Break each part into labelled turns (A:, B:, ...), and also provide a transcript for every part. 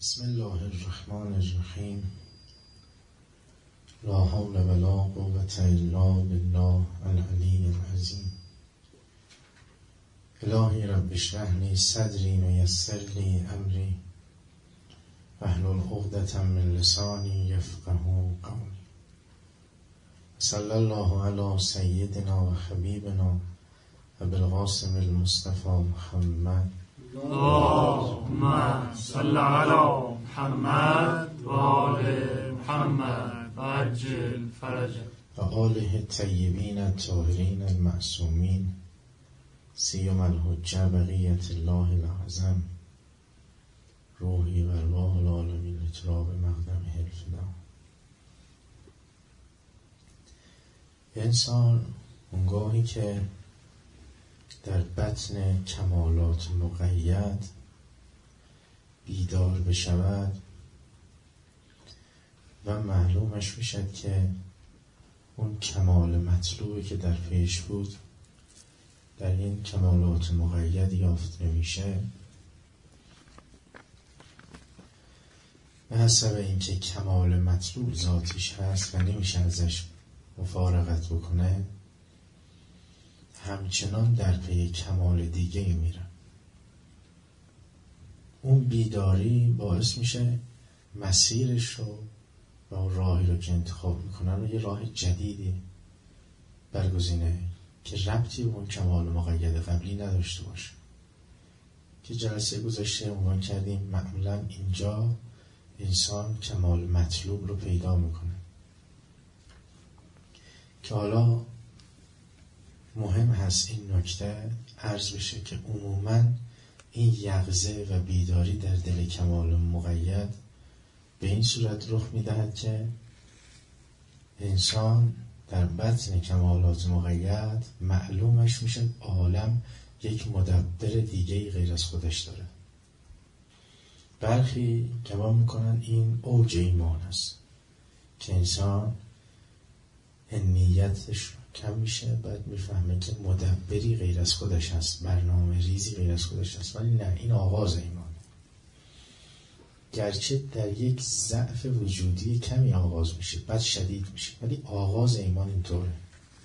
A: بسم الله الرحمن الرحیم. لا حول ولا قوة الا بالله العلی العظیم. الهی رب اشرح لی صدری و یسر لی امری واحلل عقدة من لسانی یفقهوا قولی. صلی الله علی سیدنا و حبیبنا ابی القاسم المصطفى محمد.
B: اللهم صل على محمد و آل محمد و عجل فرجه
A: و آله الطیبین الطاهرین المعصومین سیما الحجه بقیت الله الأعظم روحی و ارواح العالمین لتراب مقدمه الفدا. انسان اونگاهی که در بطن کمالات مقید بیدار بشود و معلومش میشد که اون کمال مطلوبی که در پیش بود در این کمالات مقید یافت نمیشه، به حسب اینکه کمال مطلوب ذاتیش هست و نمیشه ازش مفارقت بکنه، همچنان در پی کمال دیگه میره. اون بیداری باعث میشه مسیرش رو و راهی رو که انتخاب میکنن رو یه راه جدیدی برگزینه که ربطی به اون کمال مقید قبلی نداشته باشه. که جلسه گذشته عنوان کردیم معمولا اینجا انسان کمال مطلوب رو پیدا میکنه که حالا مهم هست این نکته عرض بشه که عموماً این یقظه و بیداری در دل کمال مقید به این صورت رخ میدهد که انسان در بطن کمالات مقید معلومش میشه عالم یک مدبر دیگه غیر از خودش داره. برخی گمان میکنن این اوج ایمان است که انسان نیتش کم میشه، بعد میفهمه که مدبری غیر از خودش هست، برنامه ریزی غیر از خودش هست. ولی نه، این آغاز ایمانه. گرچه در یک ضعف وجودی کمی آغاز میشه بعد شدید میشه، ولی آغاز ایمان اینطوره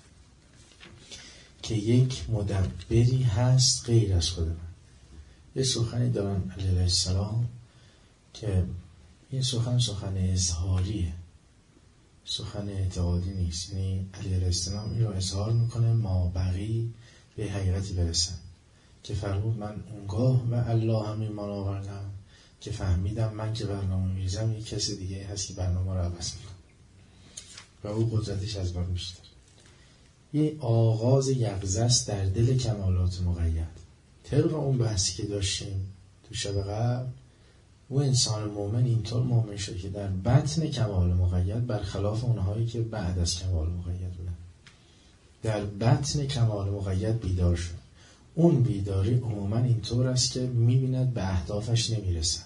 A: که یک مدبری هست غیر از خود من. یه سخنی دارن علیه السلام که این سخن اظهاریه، سخن اعتقادی نیست. یعنی علیه السلام این رو اظهار میکنه ما بقی به حقیقتی برسن که فرمود من اونگاه و الله هم ایمان آوردم که فهمیدم من که برنامه میریزم یک کسی دیگه هست که برنامه رو عوض میکنه و او قدرتش از من بیشتر. یه آغاز یقظه است در دل کمالات مقید. طبق اون بحثی که داشتیم تو شب قبل، او انسان مومن اینطور مومن شد که در بطن کمال مقید برخلاف اونهایی که بعد از کمال مقید بودن در بطن کمال مقید بیدار شد. اون بیداری عموما اینطور است که میبیند به اهدافش نمیرسد.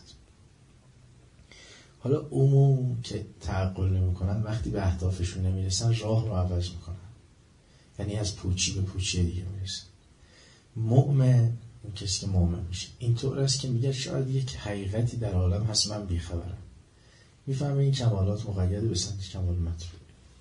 A: حالا عموم که تعقل نمیکنن وقتی به اهدافشون نمیرسن راه رو عوض میکنن، یعنی از پوچی به پوچی دیگه میرسن. مؤمن، اون کسی که مؤمن میشه، اینطور است که میگه شاید یک حقیقتی در عالم هست من بیخبرم. میفهمه این کمالات مقیده به سمت کمال مطلوب.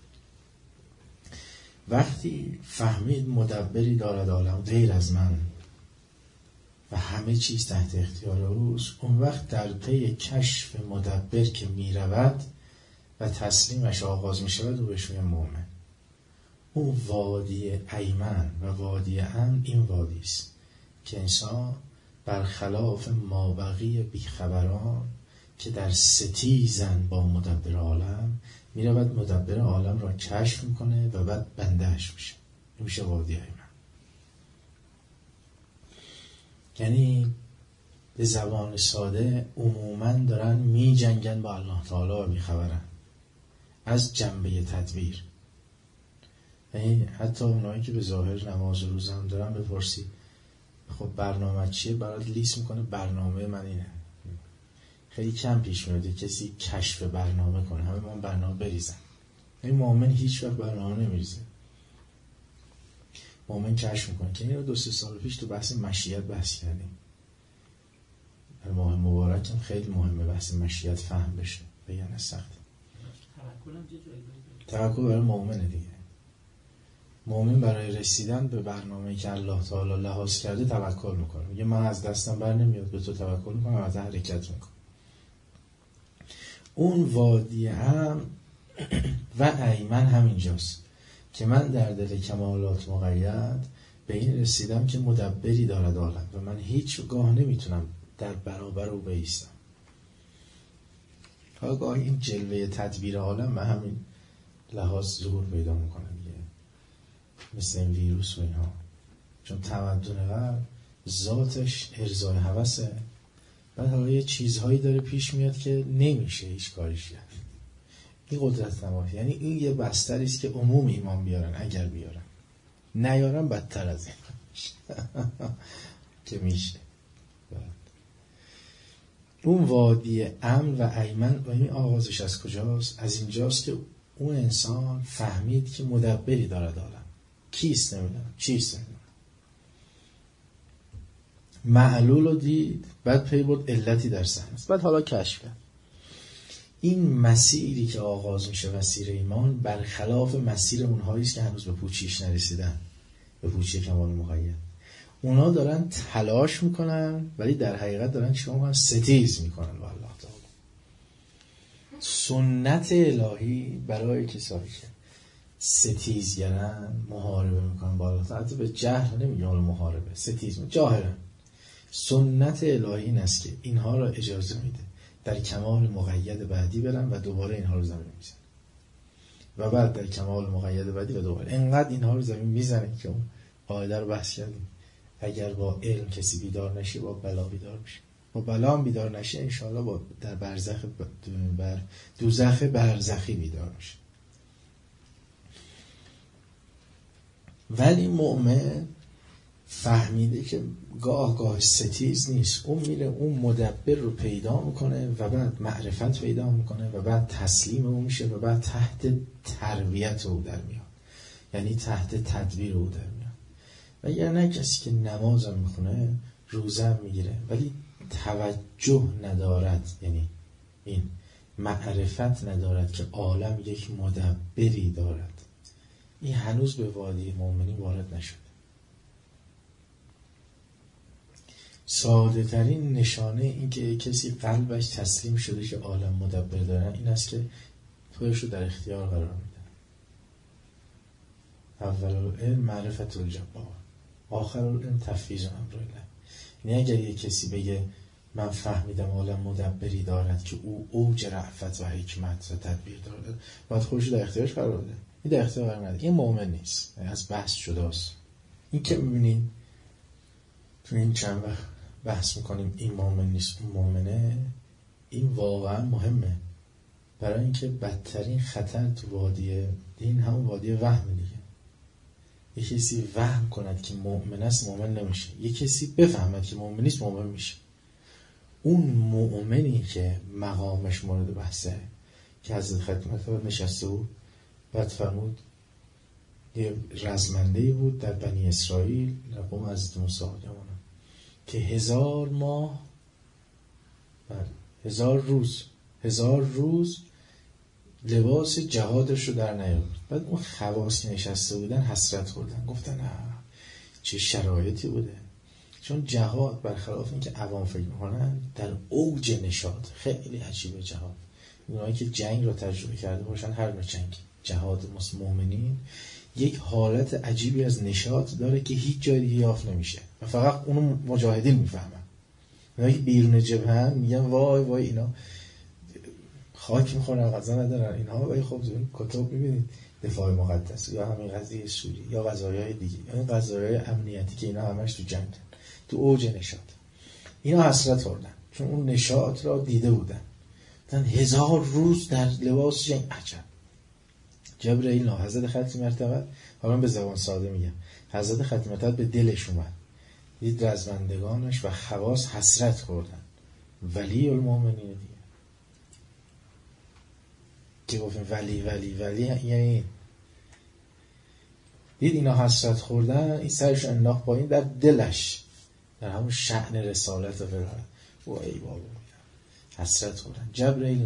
A: وقتی فهمید مدبری دارد عالم غیر از من و همه چیز تحت اختیار اوست، اون وقت در پی کشف مدبر که میرود و تسلیمش آغاز میشود و بهش میگه مؤمن. اون وادی ایمن و وادی امن این وادی است که انسان برخلاف مابقی بیخبران که در ستیزن با مدبر عالم میرود مدبر عالم را کشف میکنه و بعد بندهش میشه. این میشه وادی ایمن. یعنی به زبان ساده عموماً دارن می جنگن با الله تعالی و بیخبرن از جنبه تدبیر. یعنی حتی اونایی که به ظاهر نماز و روزه هم دارن بپرسی خب برنامه چیه؟ برات لیست میکنه برنامه من اینه. خیلی کم پیش میاد کسی کشف برنامه کنه، همه ما برنامه بریزن. این مؤمن هیچ وقت برنامه نمیریزه. مؤمن کشف میکنه که این رو 2-3 سال پیش تو بحث مشیت بحث کردیم. در ماه مبارک هم خیلی مهمه بحث مشیت فهم بشه، بگن سخت. توکل برای مؤمنه دیگه. مؤمن برای رسیدن به برنامه‌ای که الله تعالی لحاظ کرده توکل میکنه، میگه من از دستم بر نمیاد، به تو توکل میکنم، از حرکت میکنم. اون وادی هم و ایمن همینجاست که من در دل کمالات مقید به این رسیدم که مدبری دارد عالم و من هیچ گاه نمیتونم در برابر او بایستم. حالا گاه این جلوه تدبیر عالم به همین لحاظ ظهور پیدا میکنه دیگه، مثل این ویروس و اینها. چون تمدن قلب ذاتش ارضای هوسه، بعد حالا یه چیزهایی داره پیش میاد که نمیشه هیچ کاریش کرد. این قدرت نمایی، یعنی این یه بستری است که عموم ایمان بیارن، اگر بیارن، نیارن بدتر از این که میشه. اون وادی امن و ایمن و این آغازش از کجاست؟ از اینجاست که اون انسان فهمید که مدبری دارد عالم. کیست نمیدونم، چیست نمیدونم، معلول رو دید، بعد پی برد علتی در صحنه است، بعد حالا کشف کرد. این مسیری که آغاز میشه، مسیر ایمان، برخلاف مسیر اونهایی است که هنوز به پوچیش نرسیدن، به پوچی کمال مقید. اونا دارن تلاش میکنن ولی در حقیقت دارن چیکار میکنن؟ ستیز میکنن با الله تعالی. سنت الهی برای کسایی که ستیزگرن، محاربه میکنن با الله تعالی، به جهل نمیگه حالا محاربه، ستیز میکنن، جاهلن. سنت الهی این است که اینها را اجازه میده در کمال مقید بعدی برن و دوباره اینها رو زمین میزنن و بعد در کمال مقید بعدی و دوباره انقدر اینها رو زمین میزنه که اون قاعده رو بحث کردیم. اگر با علم کسی بیدار نشه، با بلا بیدار میشه. با بلا هم بیدار نشه، انشاءالله با در برزخ دوزخ برزخی بیدار میشه. ولی مؤمن فهمیده که گاه ستیز نیست، اون میره اون مدبر رو پیدا میکنه و بعد معرفت پیدا میکنه و بعد تسلیم او میشه و بعد تحت تربیت او در میاد، یعنی تحت تدبیر او در میاد. و یعنی کسی که نمازم میخونه، روزم میگیره ولی توجه ندارد، یعنی این معرفت ندارد که عالم یک مدبری دارد، این هنوز به وادی مؤمنین وارد نشده. ساده ترین نشانه این که کسی قلبش تسلیم شده که عالم مدبر دارن این است که خودش رو در اختیار قرار میده. اول العلم معرفت الجبار، آخر العلم تفویض امر الله. یعنی اگر یک کسی بگه من فهمیدم عالم مدبری دارد که او اوج رأفت و حکمت و تدبیر دارد، باید خودش رو در اختیارش قرار بده. این در اختیار قرار نده، این مؤمن نیست، از بحث جداست. این که میبینید تو این چند وقت بحث میکنیم این مؤمن نیست اون مؤمنه، این واقعا مهمه، برای اینکه بدترین خطر تو وادی دین همون وادی وهم دیگه. یک کسی وهم کند که مؤمن است، مؤمن نمیشه. یک کسی بفهمد که مؤمن نیست، مؤمن میشه. اون مؤمنی که مقامش مورد بحثه که حضرت خدمت نشسته بود، بعد فرمود یه رزمنده‌ای بود در بنی اسرائیل، قوم حضرت موسی که 1000 ماه 1000 روز لباس جهادش رو در نیاورد. بعد اون خواص که نشسته بودن حسرت خوردن، گفتن چه شرایطی بوده. چون جهاد برخلاف این که عوام فکر میکنن در اوج نشاط، خیلی عجیبه جهاد. اونایی که جنگ رو تجربه کرده باشن، هر نوع جنگ، جهاد مؤمنین یک حالت عجیبی از نشاط داره که هیچ جای دیگه یافت نمیشه و فقط اونو مجاهدین میفهمن. اونایی که بیرون جبهه میگن وای وای اینا خاک میخورن، غذا ندارن اینها. ولی خب این کتاب میبینید دفاع مقدس یا همین قضیه سوری یا قضایای دیگه، این قضایای امنیتی که اینا همش تو جنگ، تو اوج نشاط، اینا حسرت خوردن چون اون نشاط را دیده بودن. 1000 روز در لباس جنگ. عجب. جبرئیل حضرت ختم مرتبه، حالا به زبان ساده میگم، حضرت ختم مرتبه به دلش اومد، دید رزمندگانش و خواص حسرت خوردن. ولی المؤمنین دیگه که گفتن ولی یعنی دید اینا حسرت خوردن، این سرش انداخت پایین، در دلش، در همون شأن رسالت و فرارت ای بابا حسرت خوردن. جبرئیل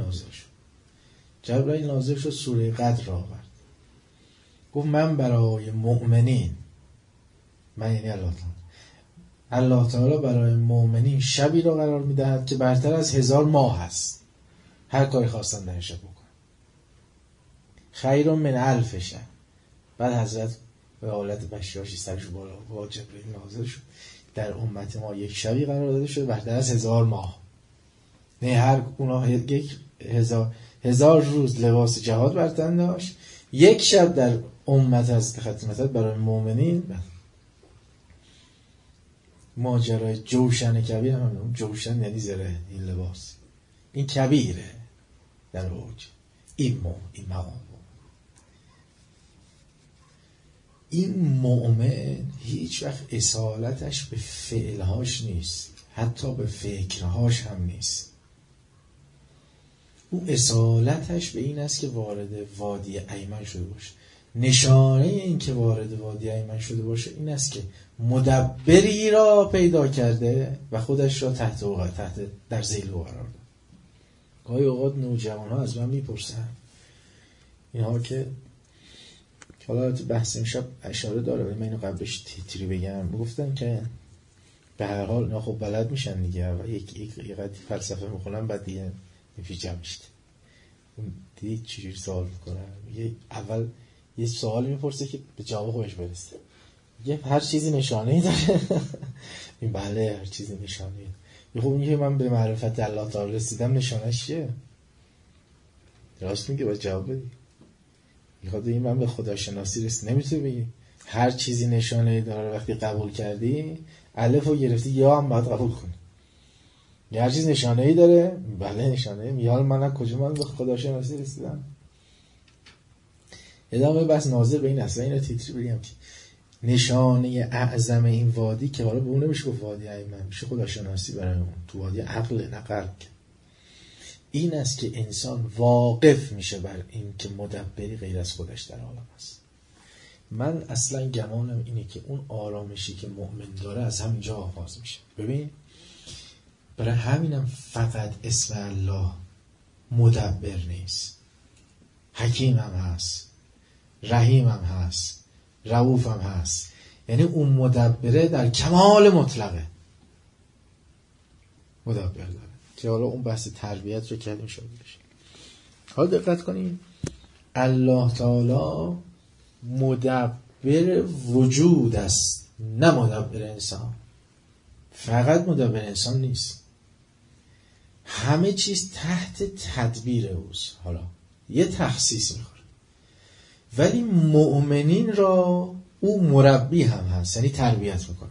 A: نازل شد سوره قدر را آورد. گفت من برای مؤمنین، من یعنی الله تعالی برای مؤمنین شبی را قرار میدهد که برتر از 1000 ماه هست، هر کاری خواستن در شب بکن. خیر من 1000 شهر. بعد حضرت به حالت بشاشی سرش بالا با جبرئیل نازل شد. در امت ما یک شبی قرار داده شده برتر از 1000 ماه. نه هر اونا یک 1000 روز لباس جهاد بر تن داشت، یک شب در امت از ختمت برای مؤمنین. ماجرای جوشن کبیر هم جوشن یعنی زره، این لباس این کبیره در اوج این مقام. این مؤمن هیچ وقت اصالتش به فعلهاش نیست، حتی به فکرهاش هم نیست. او اصالتش به این است که وارد وادی ایمن شده باشه. نشانه این که وارد وادی ایمن شده باشه این است که مدبری را پیدا کرده و خودش را تحت در ذیل قرار داد. گاهی اوقات نوجوان‌ها از من میپرسن، اینها که حالا تو بحث امشب اشاره داره ولی من اینو قبلش تیتری بگم، گفتن که به هر حال اینا خب بلد میشن دیگه و یک قدری فلسفه میخونن بعد دیگه نفیجم میشته. دیگه چجوری سوال میکنن؟ اول یه سوال میپرسه که به جواب خودش برسه. یه هر چیزی نشانه‌ای داره. این بله هر چیزی نشانه‌ای. خب اینکه من به معرفت الله تعالی رسیدم نشانه‌اش چیه؟ راست میگه باید جواب بدی. میخواد این من به خداشناسی رسید، نمیتونی بگی هر چیزی نشانه‌ای داره. وقتی قبول کردی الفو گرفتی یا هم باید قبول کنی. هر چیز نشانه‌ای داره، بله نشانه‌ای. میال من کجا من به خداشناسی رسیدم؟ ادامه بس ناظر به این اصلا اینو تیتری بگم که نشانه اعظم این وادی که حالا به اون نمیشه گفت وادی ایمن، میشه خداشناسی برای اون تو وادی عقل نه قلب، این است که انسان واقف میشه بر این که مدبری غیر از خودش در عالم است. من اصلا گمانم اینه که اون آرامشی که مؤمن داره از همینجا آغاز میشه. ببین برای همینم فقط اسم الله مدبر نیست، حکیم هم هست، رحیم هم هست، رؤوف هم هست. یعنی اون مدبره در کمال مطلقه مدبر داره که حالا اون بحث تربیت رو کردیم شده بشه. حالا دقت کنیم الله تعالی مدبر وجود است نه مدبر انسان. فقط مدبر انسان نیست، همه چیز تحت تدبیر اوست. حالا یه تخصیص میخوره، ولی مؤمنین را او مربی هم هست، یعنی تربیت میکنه.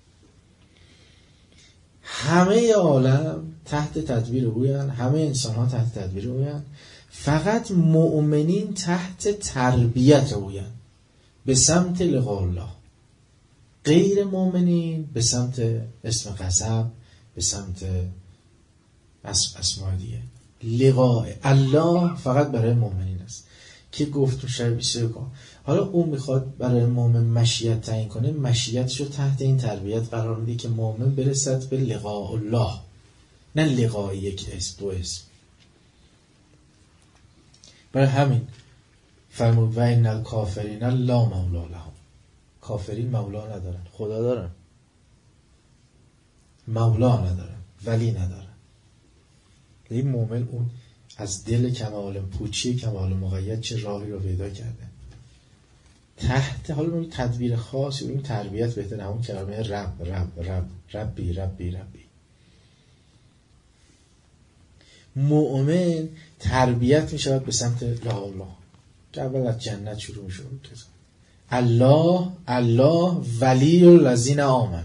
A: همه عالم تحت تدبیر اویان، همه انسان ها تحت تدبیر اویان، فقط مؤمنین تحت تربیت اویان به سمت لقاء الله. غیر مؤمنین به سمت اسم غضب، به سمت اسماء دیگه. لقاء الله فقط برای مؤمنین است که گفت تو شب 21. حالا اون میخواد برای مؤمن مشیت تعیین کنه، مشیتشو تحت این تربیت قرار میده که مؤمن برسد به لقاء الله، نه لقاء یک اسم دو اسم. برای همین فرمود و ان الکافرین لا مولا لهم. کافرین مولا ندارن، خدا دارن، مولا ندارن، ولی ندارن. این مؤمن اون از دل کمال پوچی کمال مقید چه راهی رو پیدا کرده تحت حالا این تدبیر خاص و این تربیت بهتره. همون کلمه ربی. مؤمن تربیت می شود به سمت لا الله که اول از جنت شروع می شود. الله ولی الذین آمنوا.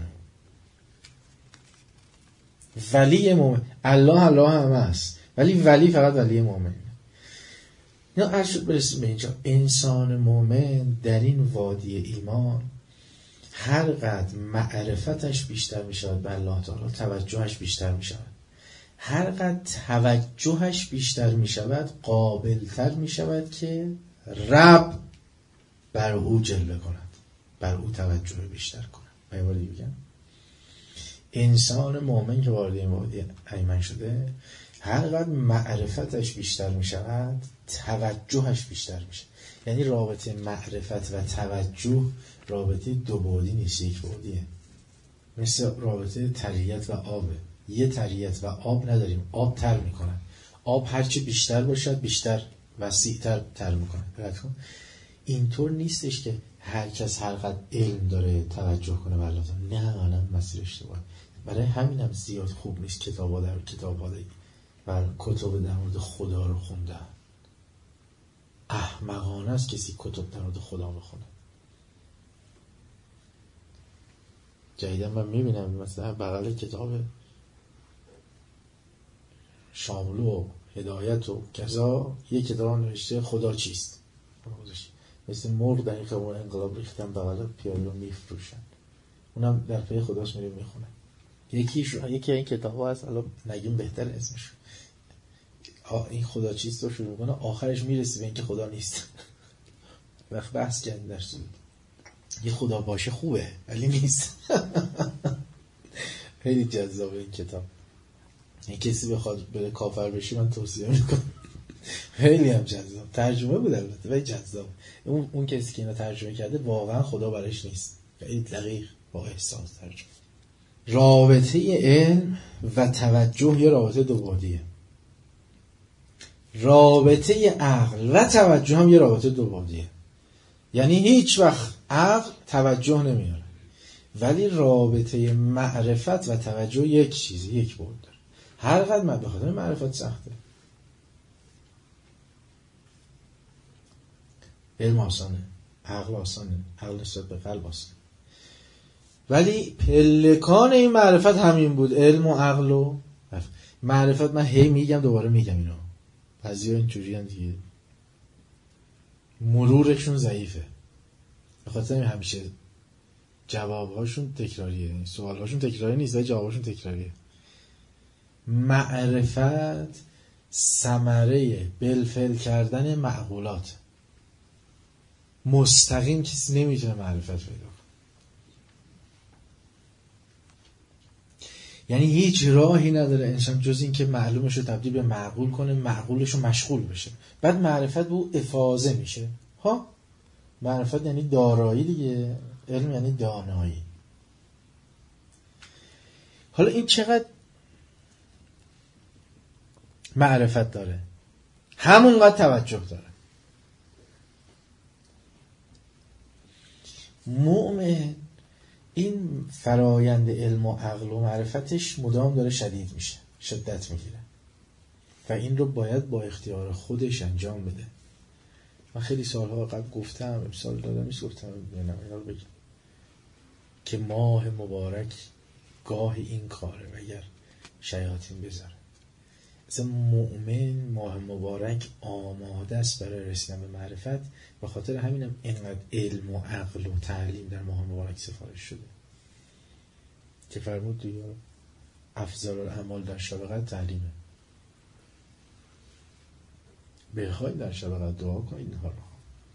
A: ولی مؤمن، الله همه است ولی ولی فقط ولی مؤمن. نه عرض شد برسیم به اینجا. انسان مؤمن در این وادی ایمان هر قدر معرفتش بیشتر می شود به الله تعالی، توجهش بیشتر می شود. هر قدر توجهش بیشتر می شود قابلتر می شود که رب بر او جلوه کند، بر او توجه بیشتر کند. باید بگم انسان مؤمن که وارد این وادی ایمن شده، هر قدر معرفتش بیشتر می شود توجهش بیشتر میشه. یعنی رابطه معرفت و توجه رابطه دو بعدی نیست، یک بعدیه. مثل رابطه طریت و آبه. یه طریت و آب نداریم، آب تر میکنن. آب هرچی بیشتر باشد بیشتر وسیع‌تر تر میکنه. اینطور نیستش که هر کس هر قدر علم داره توجه کنه به الله. نه، الان مسیر اشتباهه. برای همینم زیاد خوب نیست کتابا و کتب در مورد خدا رو خوندن. احمقانه است کسی کتب در مورد خدا بخونه. جدیداً من میبینم مثلا بغل کتاب شاملو و هدایت و کذا یک کتاب نوشته خدا چیست، مثل مرغ در این خیابان انقلاب ریختن بغل پیاله میفروشن. اونم در پی خداش میره میخونه. یکی این کتاب ها هست، الان نگیم بهتر اسمش. این خدا چیست رو شروع میکنه، آخرش میرسی به اینکه خدا نیست. وقت بحث کردن در سود یه خدا باشه خوبه ولی نیست. خیلی جذابه این کتاب. این کسی بخواد بره کافر بشی من توصیه میکنم. خیلی هم جذاب. ترجمه بود البته ولی جذاب. اون کسی که اینو ترجمه کرده واقعا خدا برایش نیست. خیلی دقیق با احساس ترجمه. رابطه علم و توجه یه رابطه دو بعدیه. رابطه عقل و توجه هم یه رابطه دو بعدیه. یعنی هیچ وقت عقل توجه نمیاره، ولی رابطه معرفت و توجه یک چیزی، یک بعد داره. هر قدر من بخاطر معرفت سخته. علم آسانه، عقل آسانه، عقل نسبت به قلب آسانه، ولی پلکان این معرفت همین بود. علم و عقل و معرفت. من هی میگم دوباره میگم اینو، بعضیا اینجوری هم دیگه مرورشون ضعیفه، به خاطر همیشه جوابهاشون تکراریه. سوالهاشون تکراری نیست ولی جوابهاشون تکراریه. معرفت ثمره بالفعل کردن معقولات. مستقیم کسی نمیتونه معرفت پیدا کنه. یعنی هیچ راهی نداره انسان جز این که معلومش رو تبدیل به معقول کنه، معقولش رو مشغول بشه. بعد معرفت به او افاضه میشه. معرفت یعنی دارایی دیگه، علم یعنی دانایی. حالا این چقدر معرفت داره، همونقدر توجه داره. مؤمن این فرایند علم و عقل و معرفتش مدام داره شدید میشه، شدت میگیره و این رو باید با اختیار خودش انجام بده. من خیلی سالها قبل گفتم، امسال دادمیش گفتم اینا رو بگم که ماه مبارک گاه این کاره و اگر شیاطین بذاره. مثلا مؤمن ماه مبارک آماده است برای رسیدن به معرفت. به خاطر همینم اینقدر علم و عقل و تعلیم در ماه مبارک سفارش شده که فرمود دیگه افضل الاعمال در شب قدر تعلیمه. بخواید در شب قدر دعا کنید. اینها رو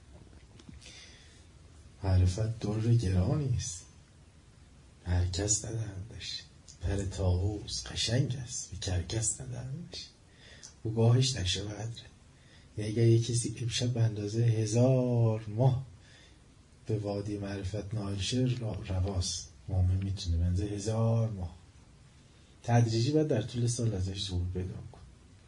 A: معرفت در گرانی است، هر کس ندهندش. پر طاووس قشنگ است، به کرکس ندهندش. او گاهش در شب قدره. یعنی اگر یک کسی امشب به اندازه 1000 ماه به وادی معرفت نائل شه رواست، مؤمن میتونه به اندازه 1000 ماه تدریجی بعد در طول سال ازش ظهور پیدا کنه.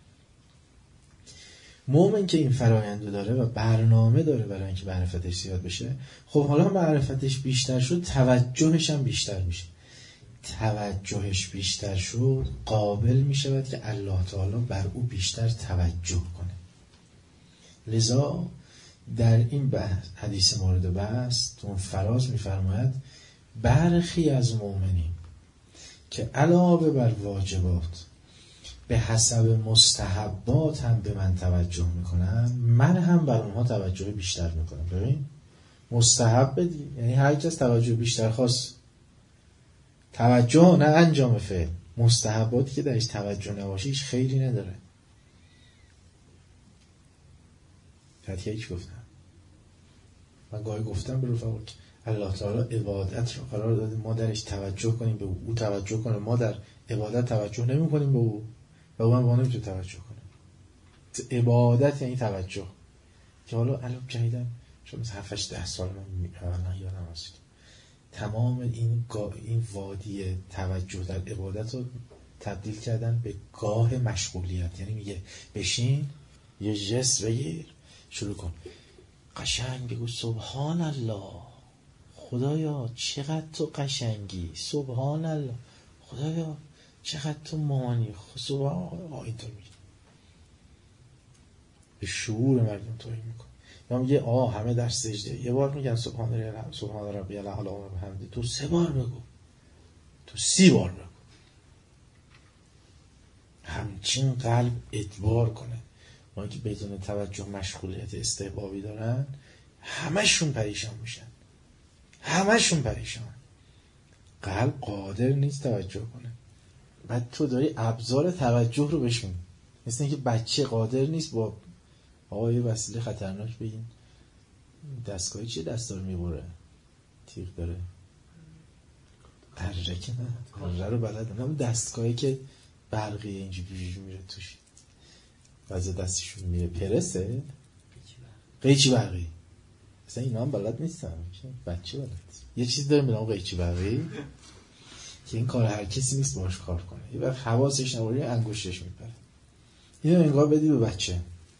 A: مؤمن که این فرآیندو داره و برنامه داره برای اینکه معرفتش زیاد بشه، خب حالا معرفتش بیشتر شد، توجهش هم بیشتر میشه. توجهش بیشتر شد، قابل میشود که الله تعالی بر او بیشتر توجه کنه. لذا در این حدیث مورد بحث اون فراز میفرماید برخی از مؤمنین که علاوه بر واجبات به حسب مستحبات هم به من توجه میکنن، من هم بر اونها توجه بیشتر میکنم. ببین مستحب بدی، یعنی هر کس توجه بیشتر خواست، توجه نه انجام فعل. مستحباتی که درش توجه نباشه هیچ خیری نداره. فتیه هیچ گفتم، من گاهی گفتم به رفقا الله تعالی عبادت رو قرار داده ما درش توجه کنیم به او توجه کنه، ما در عبادت توجه نمی کنیم به او و او هم ما نمیتونه توجه کنه. عبادت یعنی توجه. که حالا الان جدیدن شما مثلا 7-10 سال من یادم هست تمام این وادی توجه در عبادت رو تبدیل کردن به گاه مشغولیت. یعنی میگه بشین یه جست بگیر شروع کن قشنگ بگو سبحان الله، خدایا چقدر تو قشنگی، سبحان الله، خدایا چقدر تو مانی، سبحان الله. اینطور میگه به شعور مردم توهین میکن. یا میگه همه در سجده یه بار میگن سبحان ربی الاعلی و بحمده، تو 3 بار بگو، تو 30 بار بگو. همچین قلب ادبار کنه. ما که بدون توجه مشغولیت استحبابی دارن همشون پریشان میشن، همشون پریشان. قلب قادر نیست توجه کنه. بعد تو داری ابزار توجه رو بهش میدی. مثل اینکه بچه قادر نیست با یه وسیله خطرناک بگین دستگاهی چیه دستا رو میبره، تیغ داره، قرره که نه قرره رو بلد نه، دستگاهی که برقی اینجوری میره توش واسه دستشون میره، پرسه قیچی برقی. مثلا اینا هم بلد نیستن، بچه بلد. یه چیز داره میگم قیچی برقی که این کار هر کسی نیست باش کار کنه. یه وقت حواسش نباشه انگشتش میپره. اینو انگار بدی به بچه،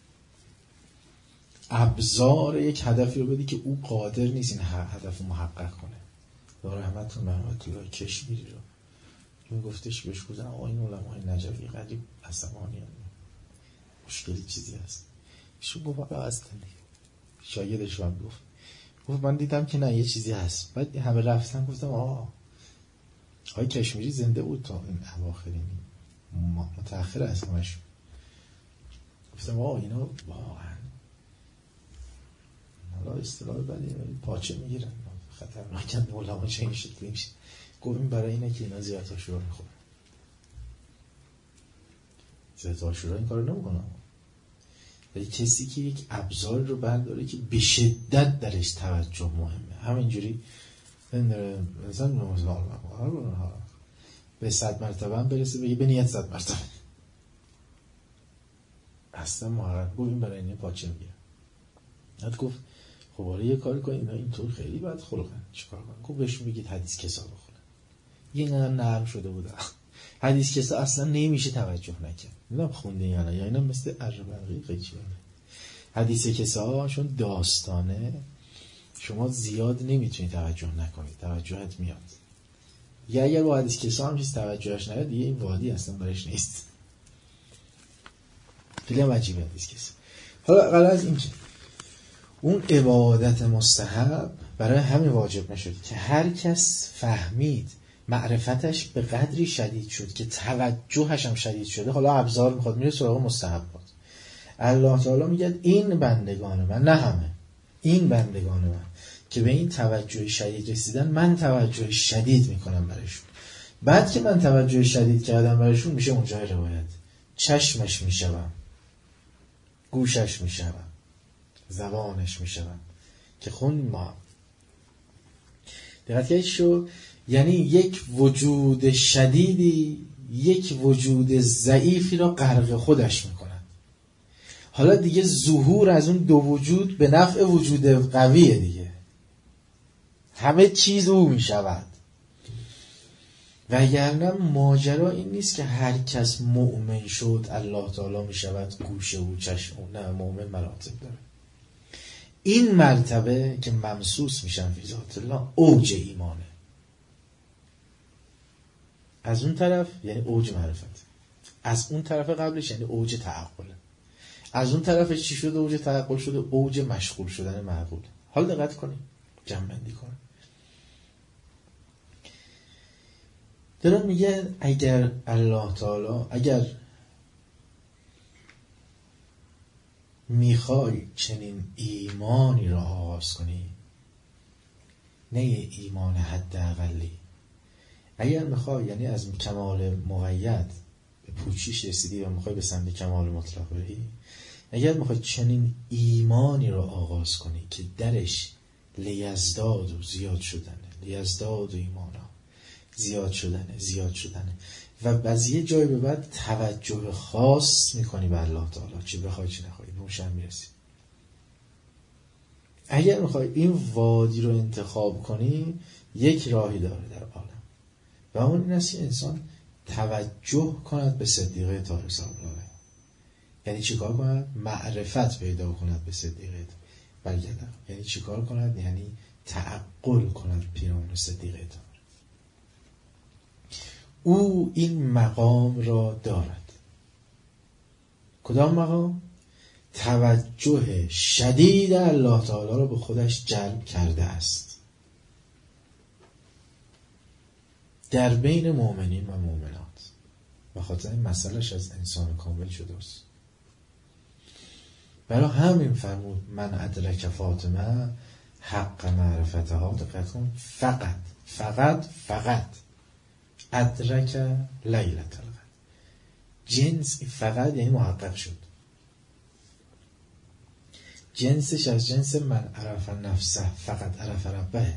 A: ابزار یک هدفی رو بدی که او قادر نیست این هدف رو محقق کنه. یا رحمتون مرحمت‌الله کشمیری رو این گفتش بهش گفتن این علمای نجفی قریب عصبانی هم مشکلی چیزی هست. ایشون گفت آقا اصلا شاگردش هم گفت من دیدم که نه یه چیزی هست. بعد همه رفتن گفتم آقای کشمیری زنده بود تا این اواخرین متأخر از همشون. گفتم اینا واقعا حالا اصطلاح بدی پاچه میگیرن، خطرناکن، علما چه این شکلی میشه. گفت این برای اینه که اینا زیارت عاشورا میخورن. زیارت عاشورا این کارو نمیکنه. ولی کسی که یک ابزار رو برداره که به شدت درش توجه مهمه، همینجوری مثلا به 100 مرتبه هم برسه بگه به نیت 100 مرتبه اصلا محرم. گفت این برای اینه پاچه میگیره. بعد گفت خب حالا یه کاری کنید، اینا اینطور خیلی بد خلقن، چیکار کنم؟ گفت بهشون بگید حدیث کسا بخونن. یه نرم شده بود حدیث کسا اصلا نمیشه توجه نکرد. نمیدونم خوندین یا نه، یا اینا مثل اربقی قیچی حدیث کسا چون داستانه شما زیاد نمیتونید توجه نکنید، توجهت میاد. یا اگر با حدیث کسا هم چیز توجهش نیاد دیگه این وادی اصلا برش نیست. خیلی هم عجیبه حدیث کسا. حالا غرض این که اون عبادت مستحب برای همین واجب نشد که هر کس فهمید معرفتش به قدری شدید شد که توجهش هم شدید شده، حالا ابزار میخواد میره سراغ مستحبات. الله تعالی میگه این بندگان من، نه همه، این بندگان من که به این توجه شدید رسیدن من توجه شدید میکنم برایشون. بعد که من توجه شدید کردم برایشون میشه اونجای روایت چشمش میشوم، گوشش میشوم، زبانش میشوم که خوندیم ما. دقت کردید شو، یعنی یک وجود شدیدی یک وجود ضعیفی را غرق خودش میکنن. حالا دیگه ظهور از اون دو وجود به نفع وجود قویه دیگه، همه چیز او میشود. وگرنه ماجرا این نیست که هر کس مؤمن شد الله تعالی میشود گوش او چشم او. نه، مؤمن مراتب داره. این مرتبه که ممسوس میشن فی ذات الله اوج ایمانه. از اون طرف یعنی اوج معرفت، از اون طرف قبلش یعنی اوج تعقله، از اون طرفش چی شده؟ اوج تعقل شده، اوج مشغول شدن معقول. حال دقت کنیم، جمع بندی کنیم. دارم میگه اگر الله تعالی اگر میخوای چنین ایمانی را آغاز کنی، نه ایمان حداقلی، اگر میخوای یعنی از کمال مقید به پوچیش رسیدی و میخوای به سمت کمال مطلق بری، اگر میخوای چنین ایمانی را آغاز کنی که درش لیزداد و زیاد شدنه، لیزداد و ایمانا زیاد شدنه و از یه جای به بعد توجه خاص میکنی به الله تعالی، چه بخوای چه نخوای، نوشن میرسی. اگر میخوای این وادی رو انتخاب کنی، یک راهی داره در عالم و اون این است که انسان توجه کند به صدیقه طاهر سلام الله علیه. یعنی چیکار کند؟ معرفت پیدا کند به صدیقه برگردم. یعنی چیکار کند؟ یعنی تعقل کند پیرامون صدیقه طاهر. او این مقام را دارد. کدام مقام؟ توجه شدید الله تعالی را به خودش جلب کرده است در بین مؤمنین و مؤمنات. و خاطر این مسئلهش از انسان کامل شده است. برای همین فرمود من ادرک فاطمه حق معرفتها. دقت کن، فقط ادرک لیلة القدر. جنس فقط یعنی محقق شد. جنسش از جنس من عرف نفسه فقط عرف ربه.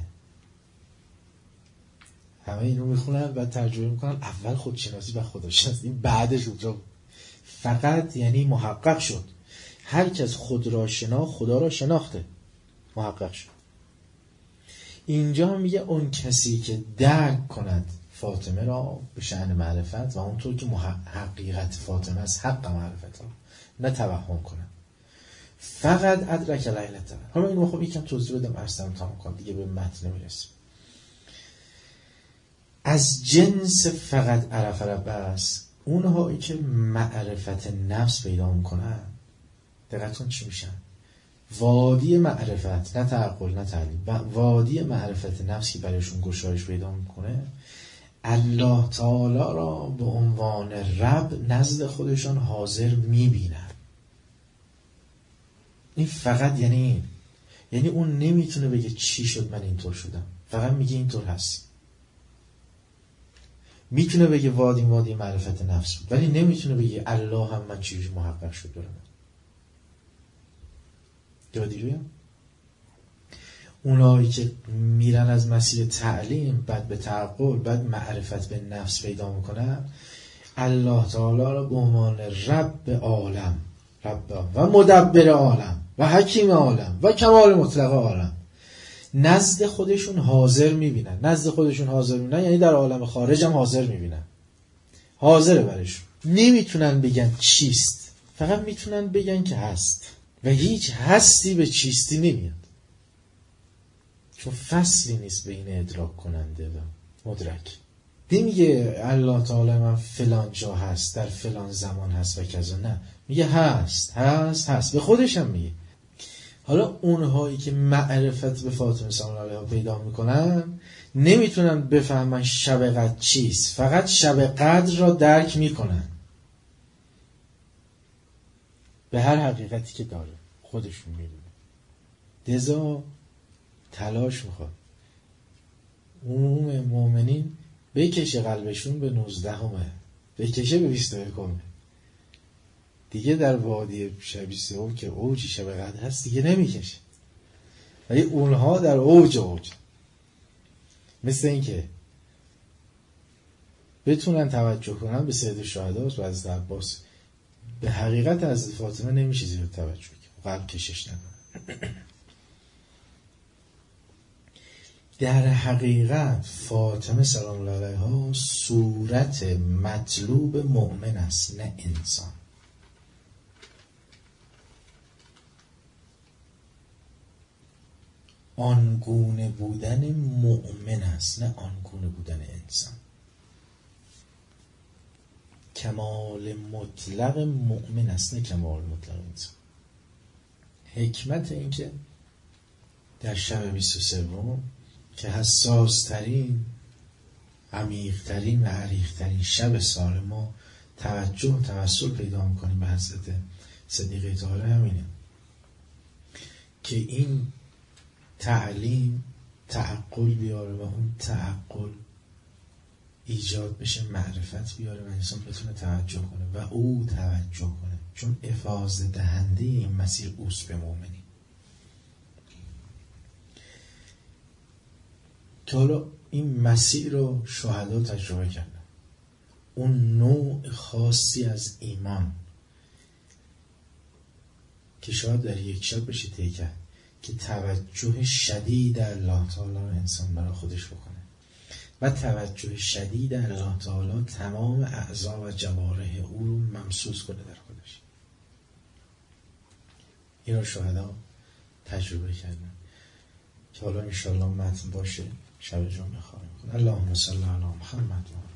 A: همه اینو میخونن و ترجمه میکنن اول خودشناسی و خداشناسی، این بعدش اونجا. فقط یعنی محقق شد. هر کس خود را شناخت خدا را شناخته، محقق شد. اینجا هم میگه اون کسی که درک کند فاطمه را به شأن معرفت و اونطور که حقیقت فاطمه است حق معرفت ها، نه توهم کنند. فقط ادرک لیلة القدر. حالا اینو خب یکم توضیح بدم ارسم تمام کنم دیگه به متن نمیرسیم. از جنس فقط عرف رب است اونهایی که معرفت نفس پیدا میکنن. دقیقاً چی میشن؟ وادی معرفت، نه تعقل نه تعلیم، وادی معرفت نفس که برایشون گشایش پیدا میکنه، الله تعالی را به عنوان رب نزد خودشان حاضر میبینن. این فقط یعنی این، یعنی اون نمیتونه بگه چی شد من اینطور شدم، فقط میگه اینطور هست. میتونه بگه وادی معرفت نفس بود، ولی نمیتونه بگه الله هم من چیزی محقق شد برام. دادی رویم؟ اونایی که میرن از مسیر تعلیم بعد به تعقل بعد معرفت به نفس پیدا میکنن، الله تعالی را به عنوان رب عالم، رب و مدبر عالم و حکیم عالم و کمال مطلق عالم نزد خودشون حاضر میبینن. نزد خودشون حاضر میبینن یعنی در عالم خارج هم حاضر میبینن. حاضره برشون. نمیتونن بگن چیست، فقط میتونن بگن که هست و هیچ هستی به چیستی نمیاد، چون فصلی نیست بین ادراک کننده و مدرک. نمیگه الله تعالی من فلان جا هست، در فلان زمان هست و کذا، نه، میگه هست به خودش هم میگه. حالا اونهایی که معرفت به فاطمه سلام الله علیها پیدا میکنن نمیتونن بفهمن شب قدر چیست، فقط شب قدر را درک میکنن به هر حقیقتی که داره خودشون میدونه. لذا تلاش میخواد عموم مؤمنین بکشه قلبشون به 19 بکشه به 21 دیگه در وادی شب 23 که اوج شب قدر هست دیگه نمیکشه، ولی اونها در اوج. مثل این که بتونن توجه کنن به سید الشهدا و از عباس، به حقیقت از فاطمه نمیشه زیر توجه کنه، قلب کشش نکنه. در حقیقت فاطمه سلام الله علیها صورت مطلوب مؤمن است، نه انسان. آنگونه بودن مؤمن است، نه آنگونه بودن انسان. کمال مطلق مؤمن است، نه کمال مطلق انسان. حکمت این که در شب 23 که حساس ترین، عمیق ترین و عریق ترین شب سال ما توجه و توسل پیدا میکنیم به حضرت صدیقه طاهره، همینه که این تعلیم تعقل بیاره و اون تعقل ایجاد بشه معرفت بیاره و انسان بتونه توجه کنه و او توجه کنه، چون افاضه دهنده این مسیر اوست به مؤمنین. که حالا این مسیر رو شهدا تجربه کردن، اون نوع خاصی از ایمان که شاید در یک شب بشه طی کرد که توجه شدید الله تعالی رو انسان برای خودش بکنه و توجه شدید الله تعالی تمام اعضا و جوارح او رو ممسوس کنه در خودش. این رو شهدا تجربه کردن که حالا انشاءالله متن باشه شب جمعه خواهیم کنه. اللهم صل علی محمد.